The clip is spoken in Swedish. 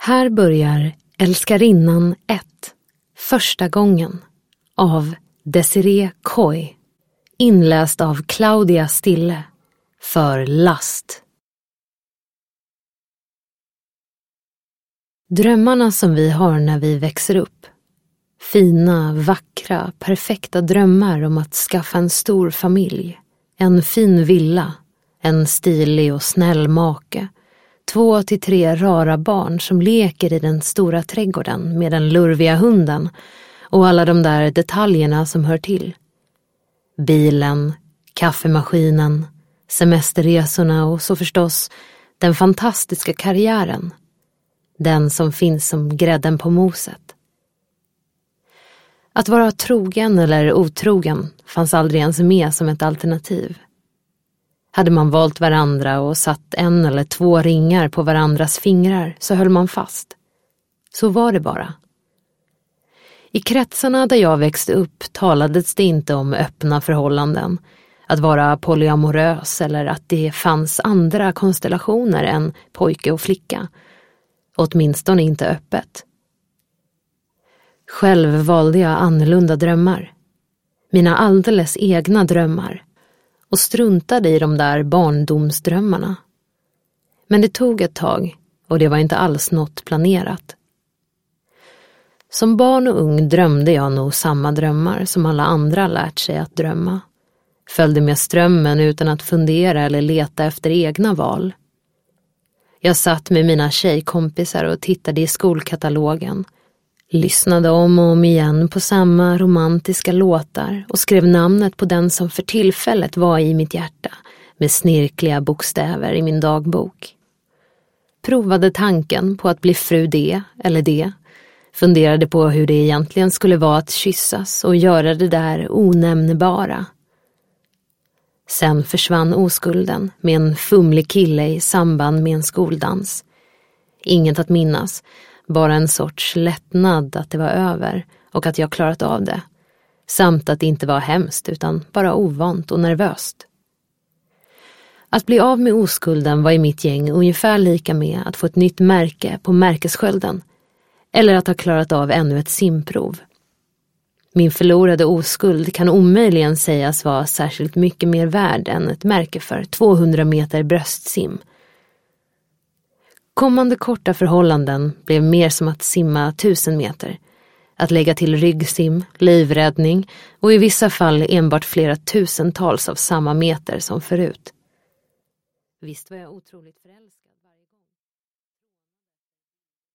Här börjar Älskarinnan 1, första gången, av Desiree Coy, inläst av Claudia Stille, för Last. Drömmarna som vi har när vi växer upp. Fina, vackra, perfekta drömmar om att skaffa en stor familj, en fin villa, en stilig och snäll make, 2 till 3 rara barn som leker i den stora trädgården med den lurviga hunden och alla de där detaljerna som hör till. Bilen, kaffemaskinen, semesterresorna och så förstås den fantastiska karriären. Den som finns som grädden på moset. Att vara trogen eller otrogen fanns aldrig ens med som ett alternativ. Hade man valt varandra och satt 1 eller 2 ringar på varandras fingrar så höll man fast. Så var det bara. I kretsarna där jag växte upp talades det inte om öppna förhållanden, att vara polyamorös eller att det fanns andra konstellationer än pojke och flicka. Åtminstone inte öppet. Själv valde jag annorlunda drömmar. Mina alldeles egna drömmar. Och struntade i de där barndomsdrömmarna. Men det tog ett tag och det var inte alls något planerat. Som barn och ung drömde jag nog samma drömmar som alla andra lärt sig att drömma. Följde med strömmen utan att fundera eller leta efter egna val. Jag satt med mina tjejkompisar och tittade i skolkatalogen. Lyssnade om och om igen på samma romantiska låtar och skrev namnet på den som för tillfället var i mitt hjärta med snirkliga bokstäver i min dagbok. Provade tanken på att bli fru det eller det. Funderade på hur det egentligen skulle vara att kyssas och göra det där onämnbara. Sen försvann oskulden med en fumlig kille i samband med en skoldans. Inget att minnas, bara en sorts lättnad att det var över och att jag klarat av det. Samt att det inte var hemskt utan bara ovant och nervöst. Att bli av med oskulden var i mitt gäng ungefär lika med att få ett nytt märke på märkesskölden. Eller att ha klarat av ännu ett simprov. Min förlorade oskuld kan omöjligen sägas vara särskilt mycket mer värd än ett märke för 200 meter bröstsim. Kommande korta förhållanden blev mer som att simma 1000 meter. Att lägga till ryggsim, livräddning och i vissa fall enbart flera tusentals av samma meter som förut. Visst var jag otroligt förälskad.